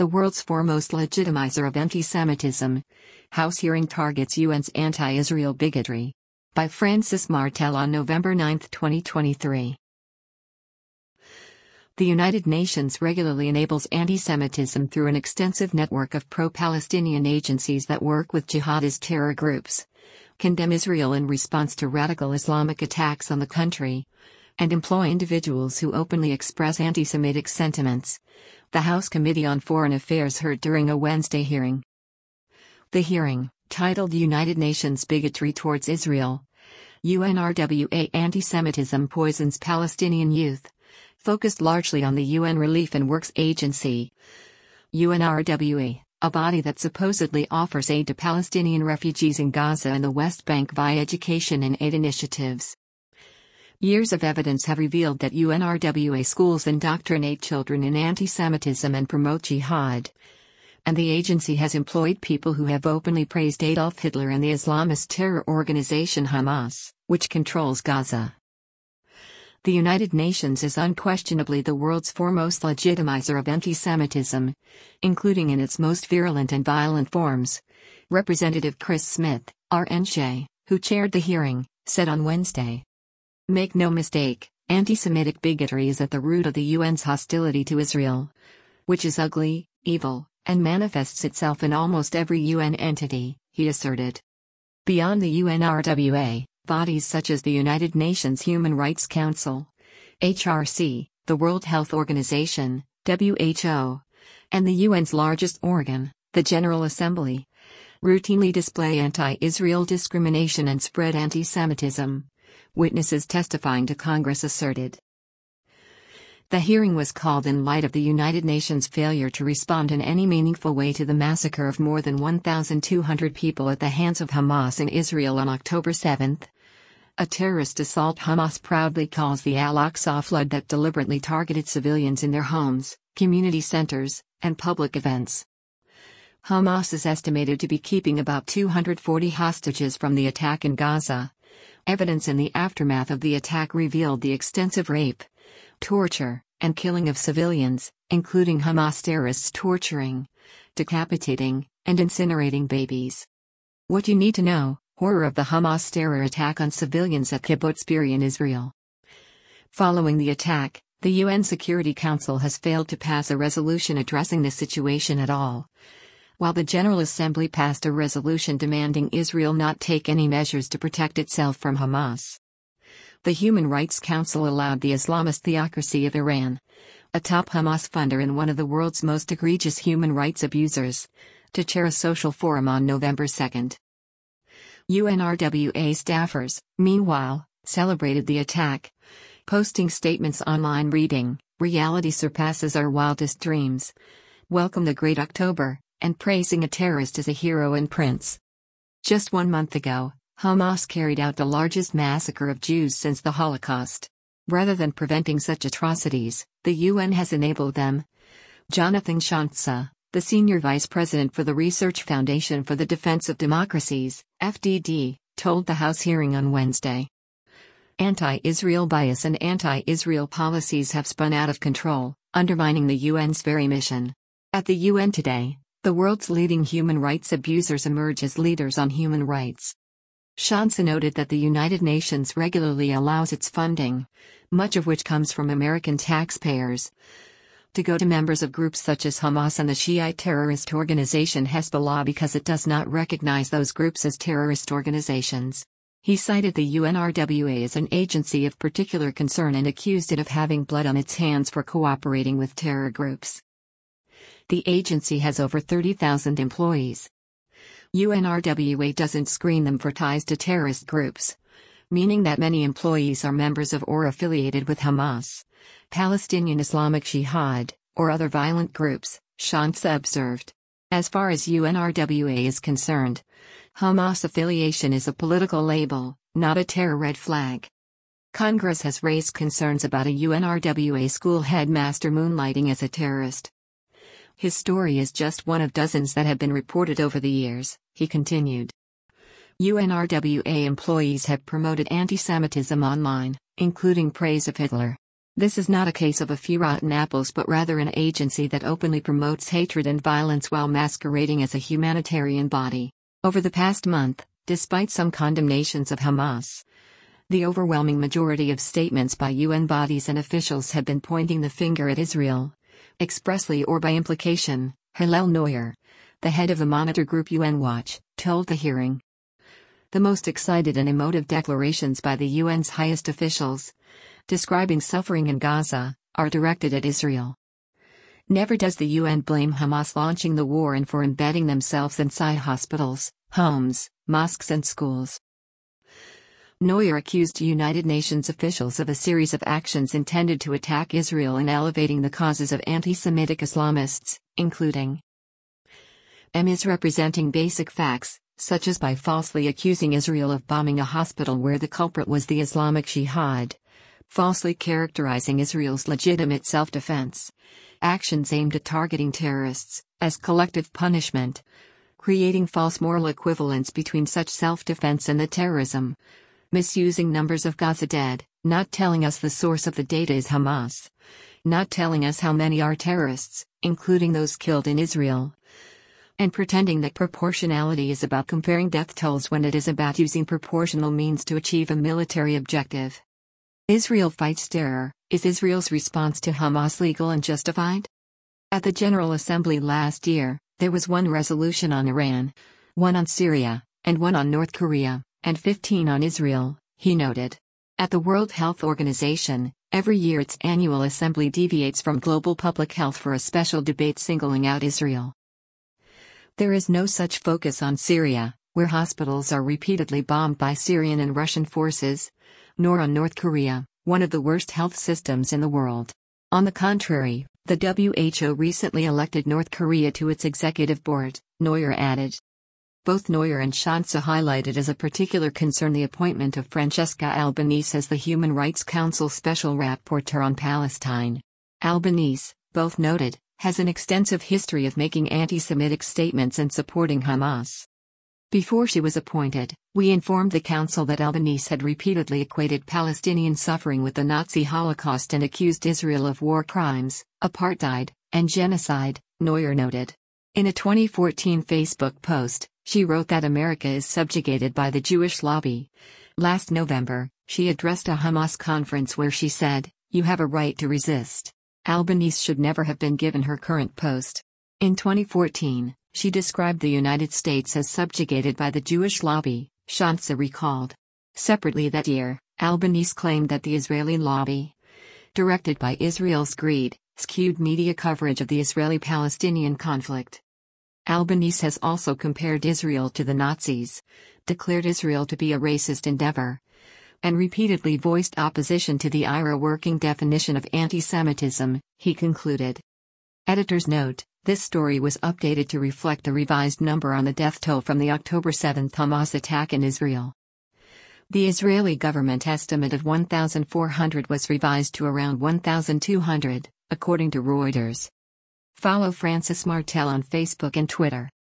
the world's foremost legitimizer of anti-Semitism. House hearing targets UN's anti-Israel bigotry. By Francis Martel on November 9, 2023. The United Nations regularly enables anti-Semitism through an extensive network of pro-Palestinian agencies that work with jihadist terror groups, condemn Israel in response to radical Islamic attacks on the country, and employ individuals who openly express anti-Semitic sentiments, the House Committee on Foreign Affairs heard during a Wednesday hearing. The hearing, titled United Nations Bigotry Towards Israel, UNRWA Anti-Semitism Poisons Palestinian Youth, focused largely on the UN Relief and Works Agency, UNRWA, a body that supposedly offers aid to Palestinian refugees in Gaza and the West Bank via education and aid initiatives. Years of evidence have revealed that UNRWA schools indoctrinate children in anti-Semitism and promote jihad. And the agency has employed people who have openly praised Adolf Hitler and the Islamist terror organization Hamas, which controls Gaza. The United Nations is unquestionably the world's foremost legitimizer of anti-Semitism, including in its most virulent and violent forms. Representative Chris Smith, RN, who chaired the hearing, said on Wednesday. Make no mistake, anti-Semitic bigotry is at the root of the UN's hostility to Israel, which is ugly, evil, and manifests itself in almost every UN entity, he asserted. Beyond the UNRWA, bodies such as the United Nations Human Rights Council, HRC, the World Health Organization, WHO, and the UN's largest organ, the General Assembly, routinely display anti-Israel discrimination and spread anti-Semitism, witnesses testifying to Congress asserted. The hearing was called in light of the United Nations' failure to respond in any meaningful way to the massacre of more than 1,200 people at the hands of Hamas in Israel on October 7, a terrorist assault Hamas proudly calls the Al-Aqsa flood that deliberately targeted civilians in their homes, community centers, and public events. Hamas is estimated to be keeping about 240 hostages from the attack in Gaza. Evidence in the aftermath of the attack revealed the extensive rape, torture, and killing of civilians, including Hamas terrorists torturing, decapitating, and incinerating babies. What you need to know: horror of the Hamas terror attack on civilians at Kibbutz Be'eri in Israel. Following the attack, the UN Security Council has failed to pass a resolution addressing the situation at all, while the General Assembly passed a resolution demanding Israel not take any measures to protect itself from Hamas. The Human Rights Council allowed the Islamist theocracy of Iran, a top Hamas funder and one of the world's most egregious human rights abusers, to chair a social forum on November 2. UNRWA staffers, meanwhile, celebrated the attack, posting statements online reading, "Reality surpasses our wildest dreams. Welcome the Great October," and praising a terrorist as a hero and prince. Just 1 month ago, Hamas carried out the largest massacre of Jews since the Holocaust. Rather than preventing such atrocities, the UN has enabled them. Jonathan Shantza, the senior vice president for the Research Foundation for the Defense of Democracies, FDD, told the House hearing on Wednesday. Anti-Israel bias and anti-Israel policies have spun out of control, undermining the UN's very mission. At the UN today, the world's leading human rights abusers emerge as leaders on human rights. Shantza noted that the United Nations regularly allows its funding, much of which comes from American taxpayers, to go to members of groups such as Hamas and the Shiite terrorist organization Hezbollah because it does not recognize those groups as terrorist organizations. He cited the UNRWA as an agency of particular concern and accused it of having blood on its hands for cooperating with terror groups. The agency has over 30,000 employees. UNRWA doesn't screen them for ties to terrorist groups, meaning that many employees are members of or affiliated with Hamas, Palestinian Islamic Jihad, or other violent groups, Shantza observed. As far as UNRWA is concerned, Hamas affiliation is a political label, not a terror red flag. Congress has raised concerns about a UNRWA school headmaster moonlighting as a terrorist. His story is just one of dozens that have been reported over the years, he continued. UNRWA employees have promoted anti-Semitism online, including praise of Hitler. This is not a case of a few rotten apples but rather an agency that openly promotes hatred and violence while masquerading as a humanitarian body. Over the past month, despite some condemnations of Hamas, the overwhelming majority of statements by UN bodies and officials have been pointing the finger at Israel, expressly or by implication, Hillel Neuer, the head of the monitor group UN Watch, told the hearing. The most excited and emotive declarations by the UN's highest officials, describing suffering in Gaza, are directed at Israel. Never does the UN blame Hamas launching the war and for embedding themselves inside hospitals, homes, mosques and schools. Neuer accused United Nations officials of a series of actions intended to attack Israel and elevating the causes of anti-Semitic Islamists, including misrepresenting basic facts, such as by falsely accusing Israel of bombing a hospital where the culprit was the Islamic Jihad, falsely characterizing Israel's legitimate self-defense, actions aimed at targeting terrorists, as collective punishment, creating false moral equivalence between such self-defense and the terrorism, misusing numbers of Gaza dead, not telling us the source of the data is Hamas, not telling us how many are terrorists, including those killed in Israel, and pretending that proportionality is about comparing death tolls when it is about using proportional means to achieve a military objective. Israel fights terror. Is Israel's response to Hamas legal and justified? At the General Assembly last year, there was one resolution on Iran, one on Syria, and one on North Korea, and 15 on Israel, he noted. At the World Health Organization, every year its annual assembly deviates from global public health for a special debate singling out Israel. There is no such focus on Syria, where hospitals are repeatedly bombed by Syrian and Russian forces, nor on North Korea, one of the worst health systems in the world. On the contrary, the WHO recently elected North Korea to its executive board, Neuer added. Both Neuer and Schanze highlighted as a particular concern the appointment of Francesca Albanese as the Human Rights Council Special Rapporteur on Palestine. Albanese, both noted, has an extensive history of making anti-Semitic statements and supporting Hamas. Before she was appointed, we informed the Council that Albanese had repeatedly equated Palestinian suffering with the Nazi Holocaust and accused Israel of war crimes, apartheid, and genocide, Neuer noted. In a 2014 Facebook post, she wrote that America is subjugated by the Jewish lobby. Last November, she addressed a Hamas conference where she said, "You have a right to resist." Albanese should never have been given her current post. In 2014, she described the United States as subjugated by the Jewish lobby, Schanze recalled. Separately that year, Albanese claimed that the Israeli lobby, directed by Israel's greed, skewed media coverage of the Israeli-Palestinian conflict. Albanese has also compared Israel to the Nazis, declared Israel to be a racist endeavor, and repeatedly voiced opposition to the IHRA working definition of anti-Semitism, he concluded. Editor's note: this story was updated to reflect the revised number on the death toll from the October 7 Hamas attack in Israel. The Israeli government estimate of 1,400 was revised to around 1,200, according to Reuters. Follow Francis Martel on Facebook and Twitter.